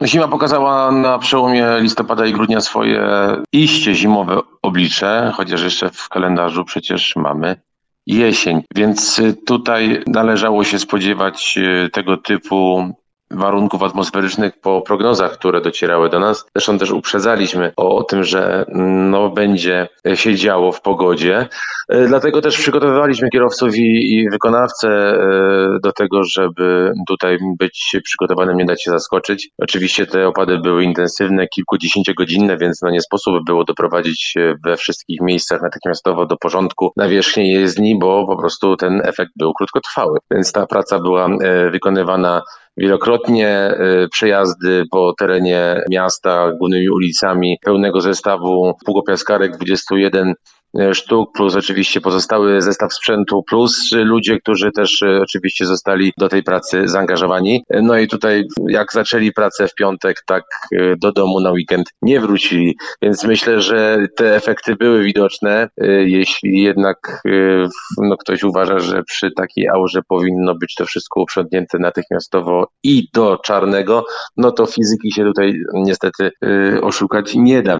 Zima pokazała na przełomie listopada i grudnia swoje iście zimowe oblicze, chociaż jeszcze w kalendarzu przecież mamy jesień, więc tutaj należało się spodziewać tego typu warunków atmosferycznych po prognozach, które docierały do nas. Zresztą też uprzedzaliśmy o tym, że będzie się działo w pogodzie. Dlatego też przygotowywaliśmy kierowców i wykonawcę do tego, żeby tutaj być przygotowanym, nie dać się zaskoczyć. Oczywiście te opady były intensywne, kilkudziesięciogodzinne, więc nie sposób było doprowadzić we wszystkich miejscach natychmiastowo do porządku nawierzchni jezdni, bo po prostu ten efekt był krótkotrwały. Więc ta praca była wykonywana wielokrotnie. Przejazdy po terenie miasta głównymi ulicami pełnego zestawu pługopiaskarek 21 sztuk, plus oczywiście pozostały zestaw sprzętu, plus ludzie, którzy też oczywiście zostali do tej pracy zaangażowani. No i tutaj jak zaczęli pracę w piątek, tak do domu na weekend nie wrócili, więc myślę, że te efekty były widoczne. Jeśli jednak ktoś uważa, że przy takiej aurze powinno być to wszystko uprzątnięte natychmiastowo i do czarnego, no to fizyki się tutaj niestety oszukać nie da.